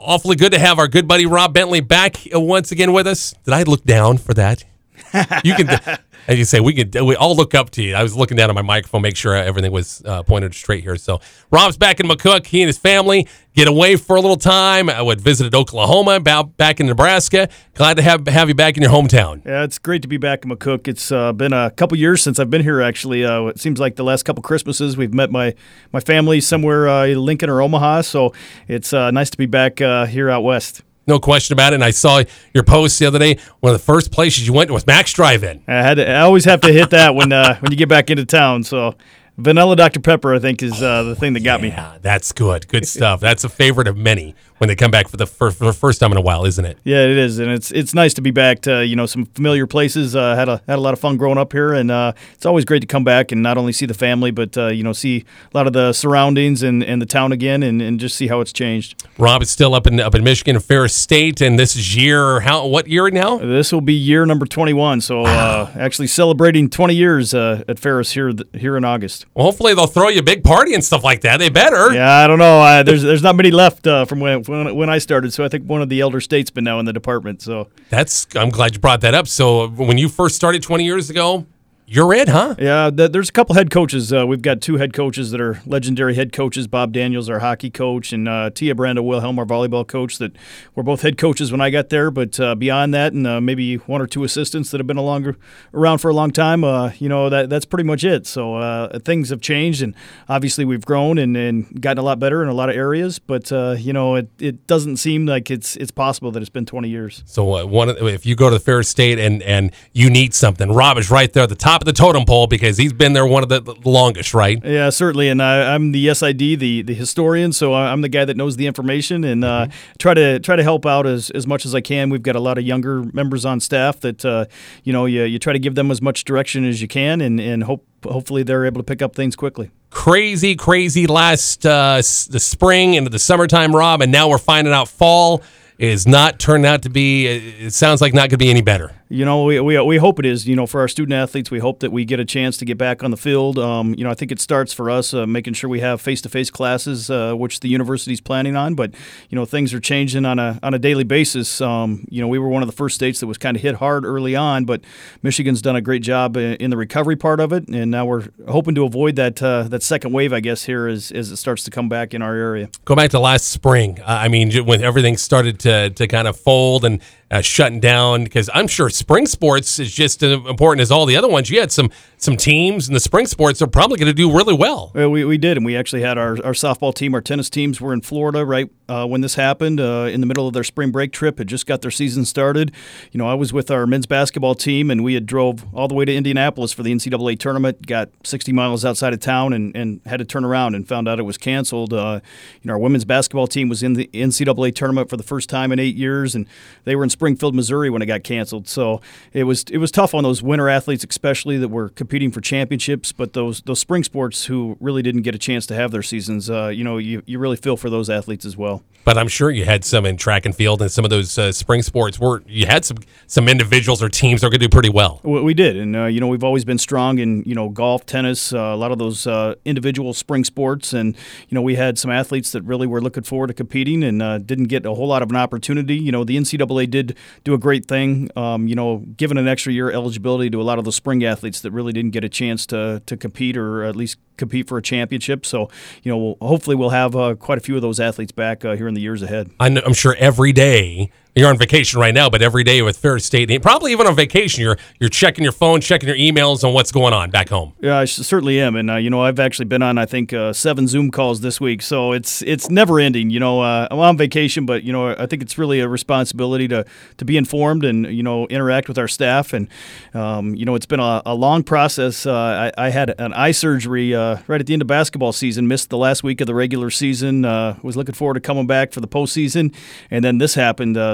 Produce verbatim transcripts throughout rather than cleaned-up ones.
awfully good to have our good buddy Rob Bentley back uh, once again with us. Did I look down for that? You can, as you say, we could we all look up to you. I was looking down at my microphone, make sure everything was uh, pointed straight here. So Rob's back in McCook. He and his family get away for a little time. I would visited Oklahoma, back in Nebraska. Glad to have have you back in your hometown. Yeah, it's great to be back in McCook. It's uh, been a couple years since I've been here. Actually, uh, it seems like the last couple Christmases we've met my my family somewhere uh, in Lincoln or Omaha. So it's uh, nice to be back uh, here out west. No question about it. And I saw your post the other day. One of the first places you went was Max Drive-In. I had to, I always have to hit that when uh, when you get back into town. So vanilla Doctor Pepper, I think, is uh, the thing that got yeah, me. Yeah, that's good. Good stuff. That's a favorite of many when they come back for the, fir- for the first time in a while, isn't it? Yeah, it is, and it's it's nice to be back to you know some familiar places. Uh, had a had a lot of fun growing up here, and uh, it's always great to come back and not only see the family, but uh, you know see a lot of the surroundings and, and the town again, and, and just see how it's changed. Rob is still up in up in Michigan, Ferris State, and this is year how what year now? This will be year number twenty-one. So uh, actually celebrating twenty years uh, at Ferris here here in August. Well, hopefully they'll throw you a big party and stuff like that. They better. Yeah, I don't know. Uh, there's there's not many left uh, from when, when when I started. So I think one of the elder statesmen now in the department. So that's I'm glad you brought that up. So when you first started twenty years ago, you're it, huh? Yeah, th- there's a couple head coaches. Uh, we've got two head coaches that are legendary head coaches. Bob Daniels, our hockey coach, and uh, Tia Branda Wilhelm, our volleyball coach, that were both head coaches when I got there. But uh, beyond that, and uh, maybe one or two assistants that have been a longer, around for a long time, uh, you know, that that's pretty much it. So uh, things have changed, and obviously we've grown and, and gotten a lot better in a lot of areas. But, uh, you know, it, it doesn't seem like it's it's possible that it's been twenty years. So uh, one, if you go to the Ferris State and, and you need something, Rob is right there at the top of the totem pole because he's been there one of the, the longest, right? Yeah, certainly. And I, I'm the S I D, the the historian, so I'm the guy that knows the information and uh, mm-hmm. try to try to help out as, as much as I can. We've got a lot of younger members on staff that uh, you know you, you try to give them as much direction as you can, and, and hope hopefully they're able to pick up things quickly. Crazy, crazy last uh, the spring into the summertime, Rob, and now we're finding out fall is not turned out to be. It sounds like not going to be any better. You know, we, we we hope it is. You know, for our student athletes, we hope that we get a chance to get back on the field. Um, you know, I think it starts for us uh, making sure we have face-to-face classes, uh, which the university's planning on. But you know, things are changing on a on a daily basis. Um, you know, we were one of the first states that was kind of hit hard early on, but Michigan's done a great job in the recovery part of it, and now we're hoping to avoid that uh, that second wave, I guess, here as as it starts to come back in our area. Go back to last spring. Uh, I mean, when everything started to to kind of fold and uh, shutting down, because I'm sure spring sports is just as important as all the other ones. You had some some teams in the spring sports that are probably going to do really well. well we, we did, and we actually had our, our softball team, our tennis teams were in Florida right uh, when this happened, uh, in the middle of their spring break trip, had just got their season started. You know, I was with our men's basketball team, and we had drove all the way to Indianapolis for the N C double A tournament, got sixty miles outside of town, and, and had to turn around and found out it was canceled. Uh, you know, our women's basketball team was in the N C double A tournament for the first time in eight years, and they were in Springfield, Missouri when it got canceled. So it was it was tough on those winter athletes, especially that were competing for championships. But those those spring sports who really didn't get a chance to have their seasons, uh, you know, you, you really feel for those athletes as well. But I'm sure you had some in track and field and some of those uh, spring sports where you had some some individuals or teams that are going to do pretty well. We did, and uh, you know, we've always been strong in you know golf, tennis, uh, a lot of those uh, individual spring sports, and you know we had some athletes that really were looking forward to competing and uh, didn't get a whole lot of an opportunity. You know, the N C double A did do a great thing, um, you know, giving an extra year eligibility to a lot of those spring athletes that really didn't get a chance to to compete or at least compete for a championship. So, you know, we'll, hopefully we'll have uh, quite a few of those athletes back uh, here in the years ahead. I'm sure every day, you're on vacation right now, but every day with Ferris State, and probably even on vacation, you're you're checking your phone, checking your emails on what's going on back home. Yeah, I certainly am, and uh, you know, I've actually been on I think uh, seven Zoom calls this week, so it's it's never ending. You know, uh, I'm on vacation, but you know, I think it's really a responsibility to to be informed and you know interact with our staff, and um, you know, it's been a, a long process. Uh, I, I had an eye surgery uh, right at the end of basketball season, missed the last week of the regular season. Uh, was looking forward to coming back for the postseason, and then this happened. Uh,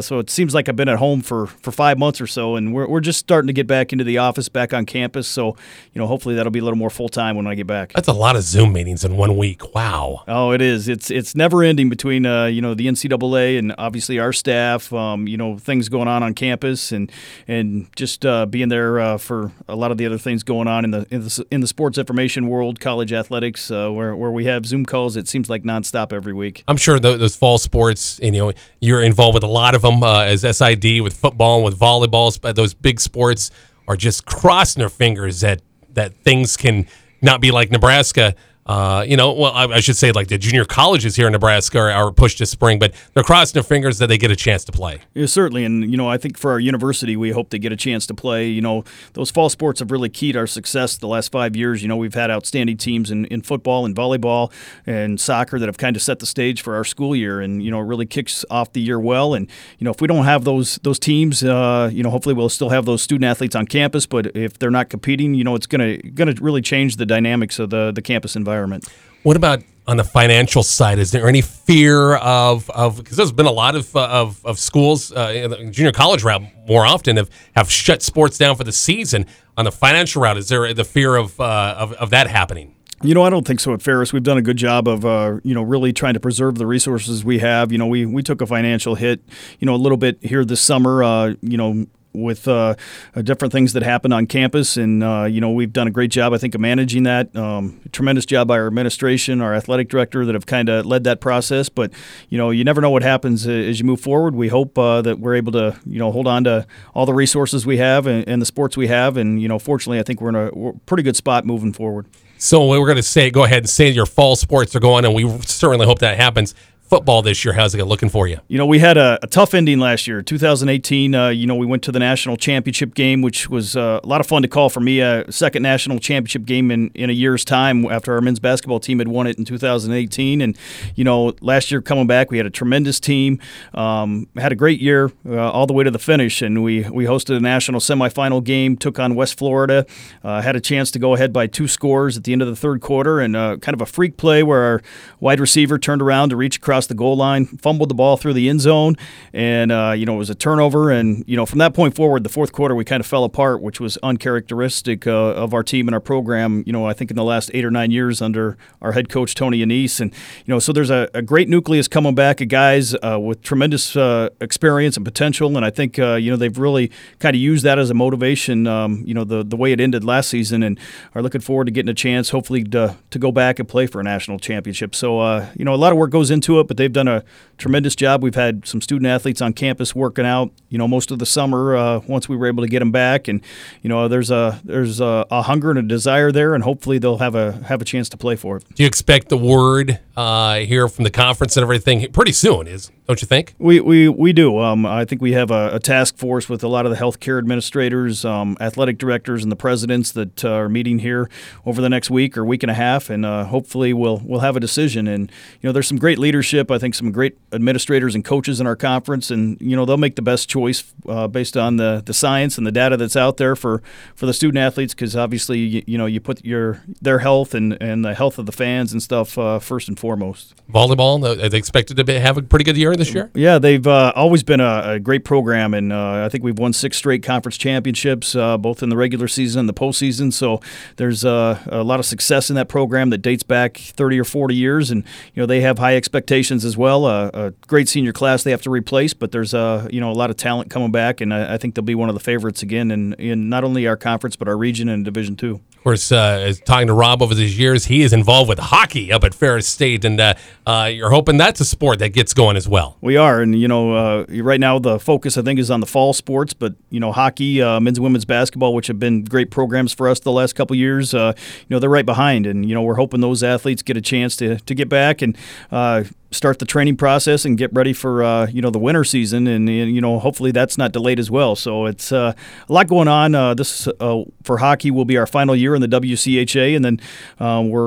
so it seems like I've been at home for, for five months or so, and we're we're just starting to get back into the office, back on campus. So, you know, hopefully that'll be a little more full time when I get back. That's a lot of Zoom meetings in one week. Wow. Oh, it is. It's it's never ending between uh, you know the N C double A and obviously our staff. Um, you know, things going on on campus, and and just uh, being there uh, for a lot of the other things going on in the in the, in the sports information world, college athletics, uh, where where we have Zoom calls. It seems like nonstop every week. I'm sure those, those fall sports, and, you know, you're involved with a lot of them uh, as S I D, with football and with volleyball. But those big sports are just crossing their fingers that that things can not be like Nebraska. Uh, you know, well, I, I should say like the junior colleges here in Nebraska are, are pushed to spring, but they're crossing their fingers that they get a chance to play. Yeah, certainly. And, you know, I think for our university, we hope to get a chance to play. You know, those fall sports have really keyed our success the last five years. You know, we've had outstanding teams in, in football and volleyball and soccer that have kind of set the stage for our school year. And, you know, it really kicks off the year well. And, you know, if we don't have those those teams, uh, you know, hopefully we'll still have those student athletes on campus. But if they're not competing, you know, it's going to going to really change the dynamics of the, the campus environment. What about on the financial side? Is there any fear of of because there's been a lot of uh, of, of schools uh, in the junior college route more often have, have shut sports down for the season. On the financial route, is there the fear of uh, of, of that happening? You know, I don't think so at Ferris. We've done a good job of, uh, you know, really trying to preserve the resources we have. You know, we, we took a financial hit, you know, a little bit here this summer, uh, you know, with uh, different things that happened on campus. And, uh, you know, we've done a great job, I think, of managing that. Um, tremendous job by our administration, our athletic director that have kind of led that process. But, you know, you never know what happens as you move forward. We hope uh, that we're able to, you know, hold on to all the resources we have and, and the sports we have. And, you know, fortunately, I think we're in a we're pretty good spot moving forward. So we're going to say, go ahead and say your fall sports are going, and we certainly hope that happens. Football this year, how's it looking for you? You know, we had a, a tough ending last year. two thousand eighteen, uh, you know, we went to the national championship game, which was uh, a lot of fun to call for me. A second national championship game in, in a year's time after our men's basketball team had won it in two thousand eighteen. And, you know, last year coming back, we had a tremendous team, um, had a great year uh, all the way to the finish. And we, we hosted a national semifinal game, took on West Florida, uh, had a chance to go ahead by two scores at the end of the third quarter, and uh, kind of a freak play where our wide receiver turned around to reach across the goal line, fumbled the ball through the end zone, and uh, you know, it was a turnover. And you know, from that point forward, the fourth quarter we kind of fell apart, which was uncharacteristic uh, of our team and our program. You know, I think in the last eight or nine years under our head coach Tony Anise, and you know, so there's a, a great nucleus coming back of guys uh, with tremendous uh, experience and potential, and I think uh, you know, they've really kind of used that as a motivation. Um, you know, the the way it ended last season, and are looking forward to getting a chance, hopefully, to to go back and play for a national championship. So uh, you know, a lot of work goes into it, but they've done a tremendous job. We've had some student athletes on campus working out, you know, most of the summer uh, once we were able to get them back, and you know, there's a there's a, a hunger and a desire there, and hopefully they'll have a have a chance to play for it. Do you expect the word uh, here from the conference and everything pretty soon? Is don't you think? We we we do. Um, I think we have a, a task force with a lot of the healthcare administrators, um, athletic directors, and the presidents that uh, are meeting here over the next week or week and a half, and uh, hopefully we'll we'll have a decision. And you know, there's some great leadership. I think some great administrators and coaches in our conference, and you know, they'll make the best choice uh, based on the, the science and the data that's out there for, for the student athletes, because obviously you, you know, you put your their health and, and the health of the fans and stuff uh, first and foremost. Volleyball, are they expected to be, have a pretty good year this year? Yeah, they've uh, always been a, a great program, and uh, I think we've won six straight conference championships, uh, both in the regular season and the postseason. So there's uh, a lot of success in that program that dates back thirty or forty years, and you know, they have high expectations as well. Uh, a great senior class they have to replace, but there's uh, you know, a lot of talent coming back, and I, I think they'll be one of the favorites again in, in not only our conference but our region and Division Two. Of course, uh, as talking to Rob over these years, he is involved with hockey up at Ferris State, and uh, uh, you're hoping that's a sport that gets going as well. We are, and you know, uh, right now the focus I think is on the fall sports, but you know, hockey, uh, men's and women's basketball, which have been great programs for us the last couple of years, uh, you know, they're right behind, and you know, we're hoping those athletes get a chance to to get back and uh, start the training process and get ready for uh, you know, the winter season, and you know, hopefully that's not delayed as well. So it's uh, a lot going on. Uh, this uh, for hockey will be our final year in the W C H A, and then uh, we're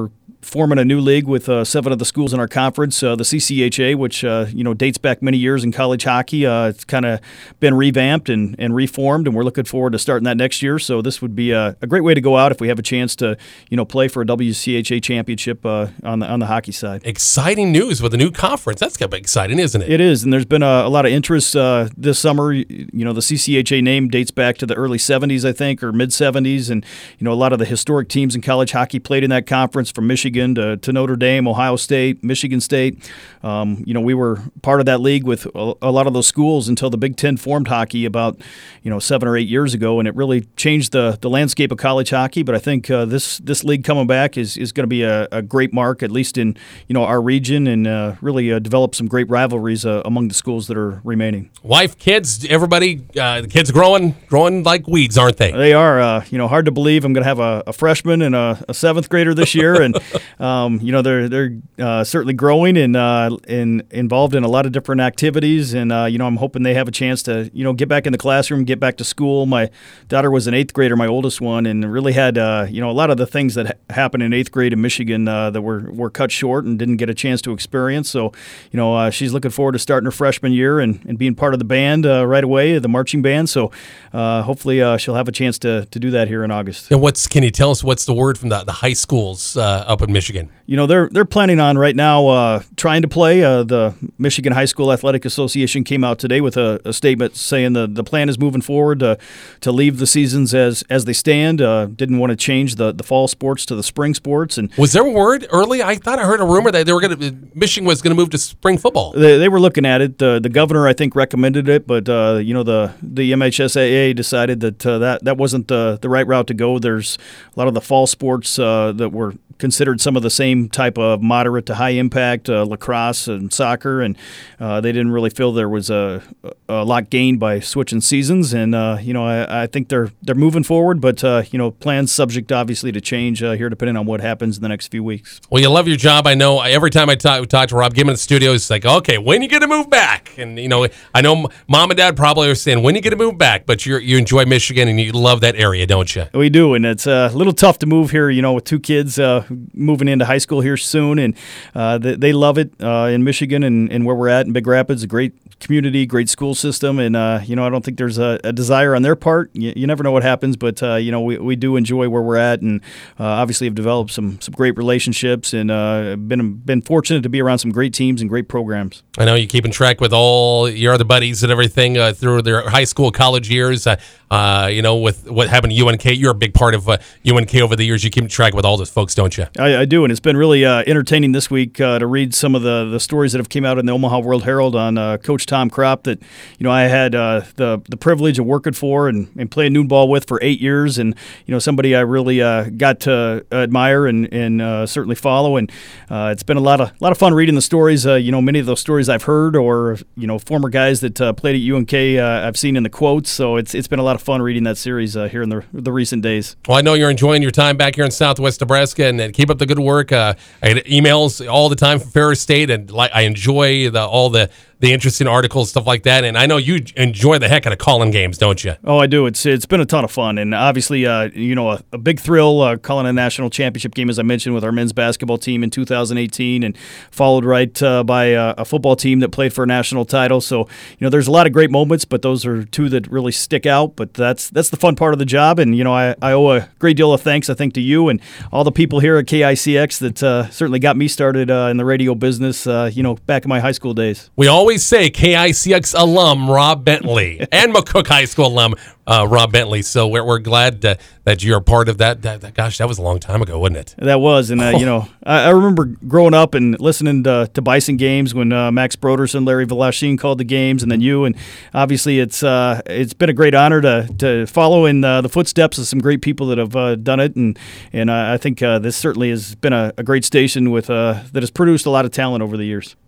forming a new league with uh, seven of the schools in our conference, uh, the C C H A, which uh, you know dates back many years in college hockey. Uh, it's kind of been revamped and, and reformed, and we're looking forward to starting that next year. So this would be a, a great way to go out if we have a chance to you know play for a W C H A championship uh, on the on the hockey side. Exciting news with a new conference. That's going to be exciting, isn't it? It is, and there's been a, a lot of interest uh, this summer. You know, the C C H A name dates back to the early seventies, I think, or mid seventies, and you know a lot of the historic teams in college hockey played in that conference, from Michigan To, to Notre Dame, Ohio State, Michigan State. Um, you know, we were part of that league with a, a lot of those schools until the Big Ten formed hockey about, you know, seven or eight years ago, and it really changed the, the landscape of college hockey. But I think uh, this this league coming back is, is going to be a, a great mark, at least in, you know, our region, and uh, really uh, develop some great rivalries uh, among the schools that are remaining. Wife, kids, everybody, uh, the kids growing, growing like weeds, aren't they? They are. Uh, you know, hard to believe I'm going to have a, a freshman and a, a seventh grader this year, and Um, you know, they're they're uh, certainly growing and uh, and involved in a lot of different activities, and uh, you know, I'm hoping they have a chance to you know get back in the classroom, get back to school. My daughter was an eighth grader, my oldest one, and really had uh, you know a lot of the things that ha- happened in eighth grade in Michigan uh, that were were cut short and didn't get a chance to experience. So, you know, uh, she's looking forward to starting her freshman year and, and being part of the band uh, right away, the marching band. So, uh, hopefully, uh, she'll have a chance to to do that here in August. And what's can you tell us what's the word from the, the high schools uh, up in Michigan? You know, they're they're planning on right now uh, trying to play. Uh, the Michigan High School Athletic Association came out today with a, a statement saying the, the plan is moving forward to, to leave the seasons as as they stand. Uh, didn't want to change the, the fall sports to the spring sports. And was there a word early? I thought I heard a rumor that they were going to Michigan was going to move to spring football. They, they were looking at it. The the governor, I think, recommended it, but uh, you know the the M H S A A decided that uh, that that wasn't the the right route to go. There's a lot of the fall sports uh, that were considered some of the same type of moderate to high impact, uh, lacrosse and soccer, and uh, they didn't really feel there was a, a lot gained by switching seasons. And uh, you know, I, I think they're they're moving forward, but uh, you know, plans subject obviously to change uh, here depending on what happens in the next few weeks. Well, you love your job. I know. Every time I talk, talk to Rob Gibbon in the studio, it's like, okay, when you get to move back? And you know, I know mom and dad probably are saying, when you get to move back? But you you enjoy Michigan and you love that area, don't you? We do, and it's a little tough to move here. You know, with two kids uh, moving into high school here soon, and uh, they, they love it uh, in Michigan and, and where we're at in Big Rapids. A great community, great school system, and uh, you know, I don't think there's a, a desire on their part. You, you never know what happens, but uh, you know, we, we do enjoy where we're at, and uh, obviously have developed some some great relationships, and uh, been been fortunate to be around some great teams and great programs. I know you're keeping track with all your other buddies and everything uh, through their high school, college years. Uh, uh, you know, with what happened to U N K, you're a big part of uh, U N K over the years. You keep track with all those folks, don't you? I, I do, and it's been really uh, entertaining this week uh, to read some of the, the stories that have came out in the Omaha World Herald on uh, Coach Tom Kropp that you know I had uh, the the privilege of working for and, and playing noon ball with for eight years, and you know somebody I really uh, got to admire and and uh, certainly follow, and uh, it's been a lot of a lot of fun reading the stories. Uh, you know, many of those stories I've heard, or you know, former guys that uh, played at U N K uh, I've seen in the quotes. So it's it's been a lot of fun reading that series uh, here in the the recent days. Well, I know you're enjoying your time back here in Southwest Nebraska, and, and keep up the good work. Uh, I get emails all the time from Ferris State, and like I enjoy the all the. the interesting articles, stuff like that. And I know you enjoy the heck out of calling games, don't you? Oh, I do. It's it's been a ton of fun. And obviously, uh, you know, a, a big thrill uh, calling a national championship game, as I mentioned, with our men's basketball team in two thousand eighteen, and followed right uh, by uh, a football team that played for a national title. So, you know, there's a lot of great moments, but those are two that really stick out. But that's that's the fun part of the job. And, you know, I, I owe a great deal of thanks, I think, to you and all the people here at K I C X that uh, certainly got me started uh, in the radio business, uh, you know, back in my high school days. We always say K I C X alum Rob Bentley and McCook High School alum uh, Rob Bentley. So we're we're glad uh, that you're a part of that. That, that. Gosh, that was a long time ago, wasn't it? That was, and uh, oh. you know, I, I remember growing up and listening to, to Bison games when uh, Max Broderson, Larry Velashin called the games, and then you. And obviously, it's uh, it's been a great honor to to follow in uh, the footsteps of some great people that have uh, done it, and and uh, I think uh, this certainly has been a, a great station with uh, that has produced a lot of talent over the years.